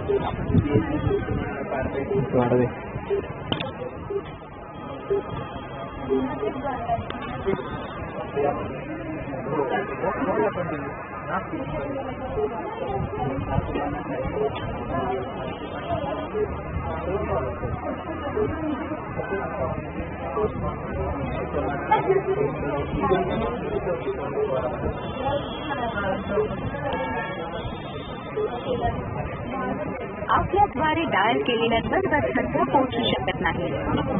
वाढवे आपल्याद्वारे dial केलेला सर्व संख्या पोहोचू शकत नाही।